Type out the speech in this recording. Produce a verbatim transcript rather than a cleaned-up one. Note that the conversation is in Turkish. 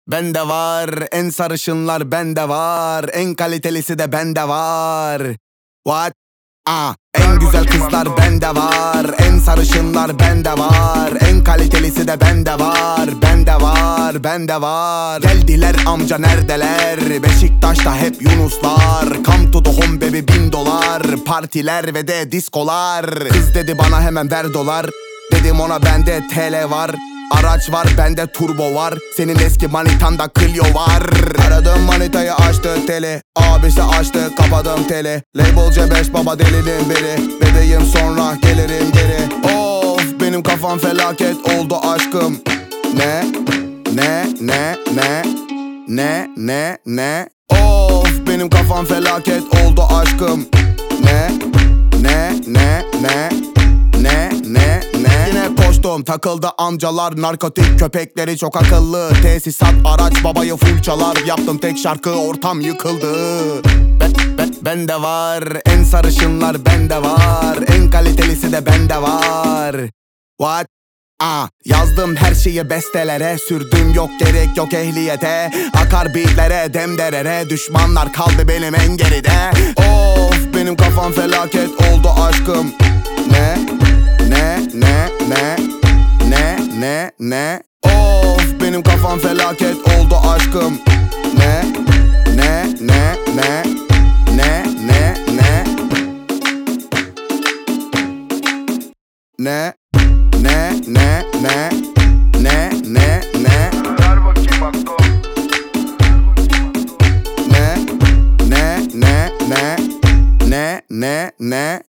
Bende var en sarışınlar, bende var en kalitelisi de bende var. What? Ah, en güzel kızlar bende var, en sarışınlar bende var, en kalitelisi de bende var, bende var, bende var. Geldiler amca neredeler? Beşiktaş'ta hep Yunuslar. Come to the home baby, bin dolar. Partiler ve de diskolar. Kız dedi bana hemen ver dolar. Dedim ona bende T L var. Araç var bende turbo var. Senin eski manitanda Clio var. Aradım manitayı açtı teli. Abisi açtı kapadım teli. Label C beş baba delinin biri. Bebeğim sonra gelirim geri. Of benim kafam felaket oldu aşkım. Ne? Ne? Ne? Ne? Ne? Ne? Ne? Of benim kafam felaket oldu aşkım. Ne? Ne? Ne? Ne? Ne? Ne? Ne? Yine koştum takıldı amcalar, narkotik köpekleri çok akıllı. Tesisat araç babayı full çalar. Yaptım tek şarkı ortam yıkıldı. Ben, ben, bende var en sarışınlar, bende var en kalitelisi de bende var. What? Ah, yazdım her şeyi bestelere, sürdüm yok gerek yok ehliyete. Akar beatlere demderere, düşmanlar kaldı benim en geride. Of benim kafam felaket oldu aşkım. Ne? Ne? Ne? Ne? Ne? Ne? Ne? Of benim kafam felaket oldu aşkım. Ne? Ne? Ne? Ne? Ne? Ne? Ne? Ne? Ne? Ne? Ne? Ne? Ne? Ne? Ver bakayım akto. Ne? Ne? Ne? Ne? Ne? Ne? Ne?